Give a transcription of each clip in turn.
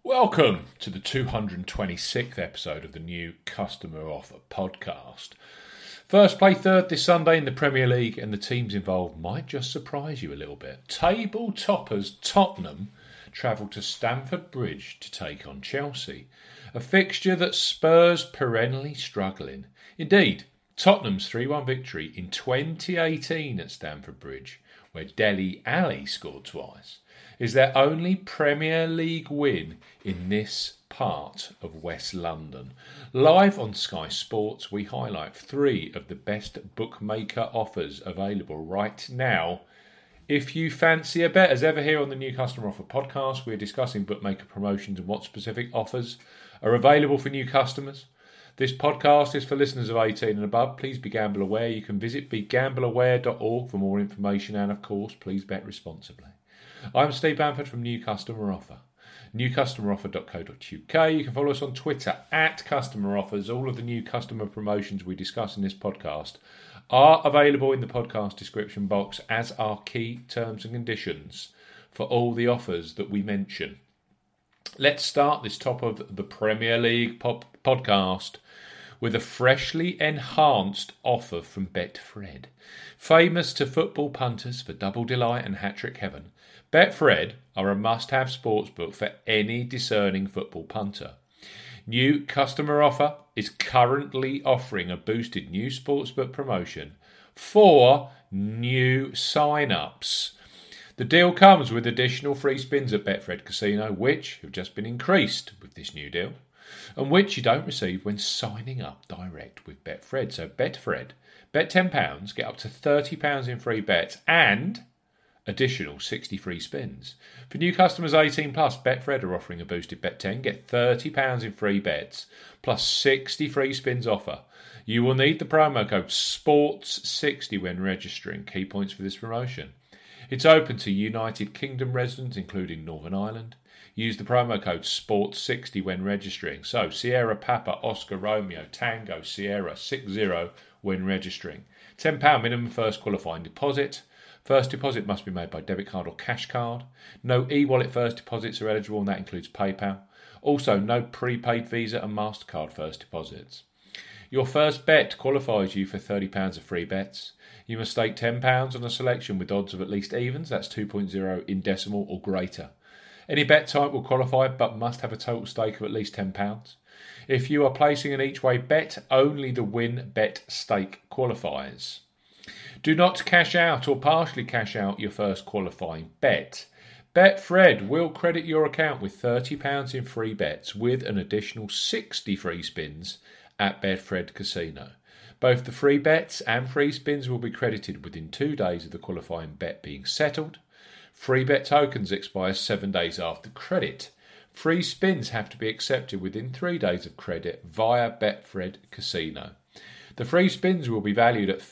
Welcome to the 226th episode of the New Customer Offer podcast. First play third this Sunday in the Premier League, and the teams involved might just surprise you a little bit. Table toppers Tottenham travel to Stamford Bridge to take on Chelsea, a fixture that Spurs perennially struggling. Indeed, Tottenham's 3-1 victory in 2018 at Stamford Bridge, where Dele Alli scored twice, is their only Premier League win in this part of West London. Live on Sky Sports, we highlight three of the best bookmaker offers available right now. If you fancy a bet, as ever here on the New Customer Offer podcast, we're discussing bookmaker promotions and what specific offers are available for new customers. This podcast is for listeners of 18 and above. Please be gamble aware. You can visit begambleaware.org for more information, and of course, please bet responsibly. I'm Steve Bamford from New Customer Offer. newcustomeroffer.co.uk. You can follow us on Twitter at Customer Offers. All of the new customer promotions we discuss in this podcast are available in the podcast description box, as are key terms and conditions for all the offers that we mention. Let's start this top of the Premier League podcast with a freshly enhanced offer from Betfred. Famous to football punters for double delight and hat-trick heaven, Betfred are a must-have sportsbook for any discerning football punter. New Customer Offer is currently offering a boosted new sportsbook promotion for new sign-ups. The deal comes with additional free spins at Betfred Casino, which have just been increased with this new deal, and which you don't receive when signing up direct with Betfred. So Betfred, bet £10, get up to £30 in free bets and additional 60 free spins. For new customers 18 plus, Betfred are offering a boosted bet 10, get £30 in free bets plus 60 free spins offer. You will need the promo code SPORTS60 when registering. Key points for this promotion: it's open to United Kingdom residents, including Northern Ireland. Use the promo code SPORTS60 when registering. So, Sierra Papa Oscar Romeo Tango Sierra 60 when registering. £10 minimum first qualifying deposit. First deposit must be made by debit card or cash card. No e-wallet first deposits are eligible, and that includes PayPal. Also, no prepaid Visa and MasterCard first deposits. Your first bet qualifies you for £30 of free bets. You must stake £10 on a selection with odds of at least evens, that's 2.0 in decimal or greater. Any bet type will qualify, but must have a total stake of at least £10. If you are placing an each-way bet, only the win bet stake qualifies. Do not cash out or partially cash out your first qualifying bet. Betfred will credit your account with £30 in free bets with an additional 60 free spins at Betfred Casino. Both the free bets and free spins will be credited within 2 days of the qualifying bet being settled. Free bet tokens expire 7 days after credit. Free spins have to be accepted within 3 days of credit via Betfred Casino. The free spins will be valued at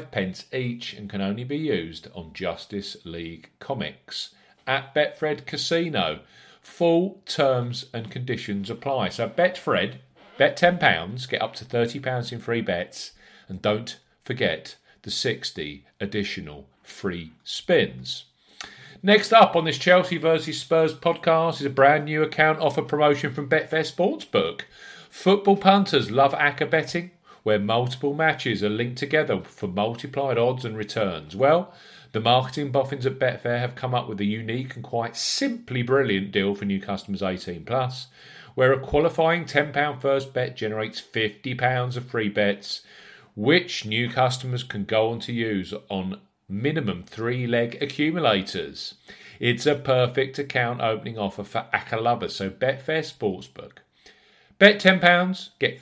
5p each and can only be used on Justice League comics at Betfred Casino. Full terms and conditions apply. So Betfred, bet £10, get up to £30 in free bets, and don't forget the 60 additional free spins. Next up on this Chelsea vs Spurs podcast is a brand new account offer promotion from Betfair Sportsbook. Football punters love acca betting, where multiple matches are linked together for multiplied odds and returns. Well, the marketing boffins at Betfair have come up with a unique and quite simply brilliant deal for new customers 18 plus, where a qualifying £10 first bet generates £50 of free bets, which new customers can go on to use on minimum 3-leg accumulators. It's a perfect account opening offer for acca lovers, so Betfair Sportsbook. Bet £10, get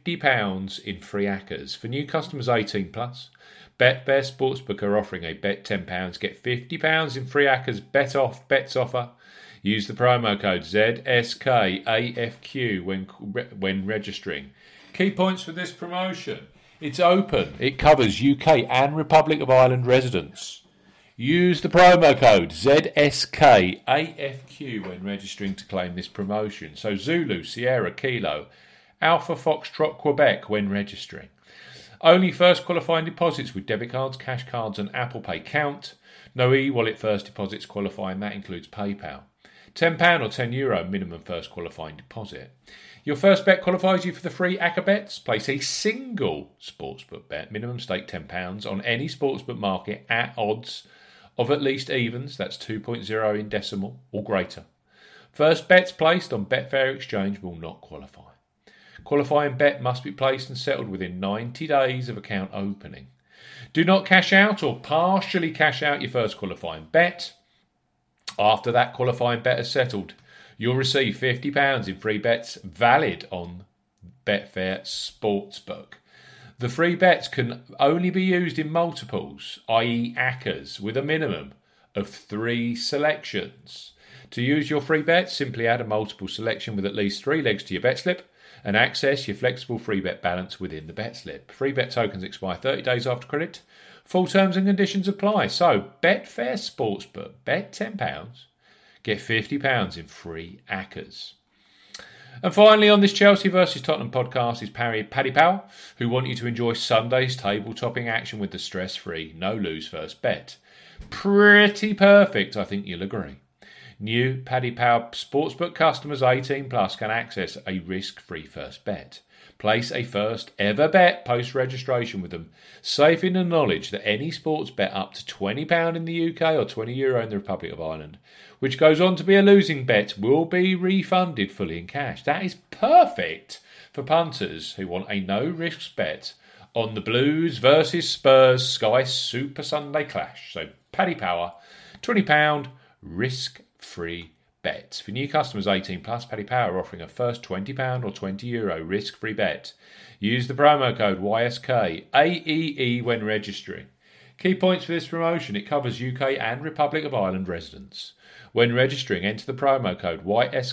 £50 in free accas. For new customers 18 plus, Betfair Sportsbook are offering a bet £10, get £50 in free accas bet off bets offer. Use the promo code ZSKAFQ when registering. Key points for this promotion: it's open. It covers UK and Republic of Ireland residents. Use the promo code ZSKAFQ when registering to claim this promotion. So Zulu, Sierra, Kilo, Alpha Foxtrot, Quebec when registering. Only first qualifying deposits with debit cards, cash cards and Apple Pay count. No e-wallet first deposits qualifying, that includes PayPal. £10 or €10 minimum first qualifying deposit. Your first bet qualifies you for the free ACCA bets. Place a single sportsbook bet, minimum stake £10, on any sportsbook market at odds of at least evens, that's 2.0 in decimal or greater. First bets placed on Betfair Exchange will not qualify. Qualifying bet must be placed and settled within 90 days of account opening. Do not cash out or partially cash out your first qualifying bet. After that qualifying bet is settled, you'll receive £50 in free bets valid on Betfair Sportsbook. The free bets can only be used in multiples, i.e. ACCAs, with a minimum of 3 selections. To use your free bet, simply add a multiple selection with at least 3 legs to your bet slip and access your flexible free bet balance within the bet slip. Free bet tokens expire 30 days after credit. Full terms and conditions apply. So, Betfair Sportsbook, bet £10, get £50 in free ACCAs. And finally, on this Chelsea versus Tottenham podcast is Paddy Power, who want you to enjoy Sunday's table-topping action with the stress-free, no-lose first bet. Pretty perfect, I think you'll agree. New Paddy Power Sportsbook customers 18 plus can access a risk-free first bet. Place a first ever bet post-registration with them, safe in the knowledge that any sports bet up to £20 in the UK or €20 in the Republic of Ireland, which goes on to be a losing bet, will be refunded fully in cash. That is perfect for punters who want a no-risk bet on the Blues versus Spurs Sky Super Sunday clash. So Paddy Power, £20 risk-free bets. For new customers 18 plus, Paddy Power are offering a first £20 or €20 risk-free bet. Use the promo code YSKAEE when registering. Key points for this promotion: it covers UK and Republic of Ireland residents. When registering, enter the promo code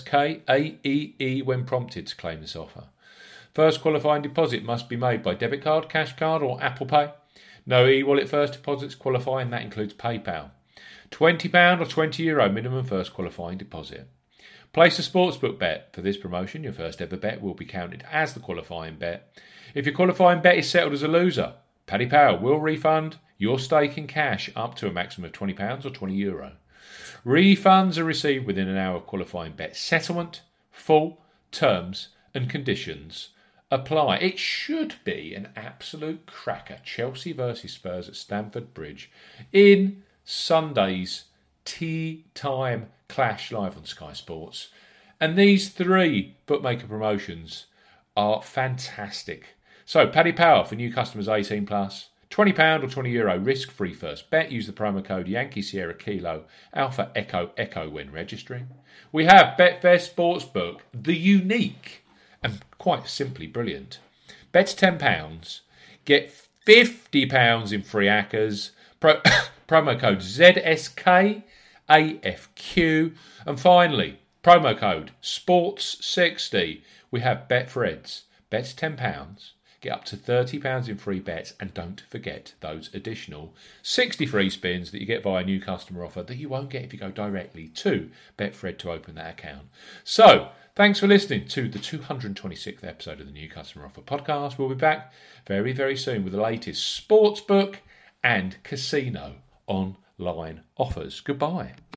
YSKAEE when prompted to claim this offer. First qualifying deposit must be made by debit card, cash card or Apple Pay. No e-wallet first deposits qualify, and that includes PayPal. £20 or €20 minimum first qualifying deposit. Place a sportsbook bet. For this promotion, your first ever bet will be counted as the qualifying bet. If your qualifying bet is settled as a loser, Paddy Power will refund your stake in cash up to a maximum of £20 or €20. Refunds are received within an hour of qualifying bet settlement. Full terms and conditions apply. It should be an absolute cracker. Chelsea versus Spurs at Stamford Bridge in Sunday's tea time clash live on Sky Sports. And these 3 bookmaker promotions are fantastic. So Paddy Power for new customers 18 plus. £20 or €20 risk-free first bet. Use the promo code Yankee Sierra Kilo Alpha Echo Echo when registering. We have Betfair Sportsbook, the unique and quite simply brilliant. Bet £10, get £50 in free ACCAs. Promo code ZSKAFQ. And finally, promo code SPORTS60. We have Betfreds. Bet £10. Get up to £30 in free bets, and don't forget those additional 60 free spins that you get via a new customer offer that you won't get if you go directly to Betfred to open that account. So, thanks for listening to the 226th episode of the New Customer Offer podcast. We'll be back very, very soon with the latest sportsbook and casino online offers. Goodbye.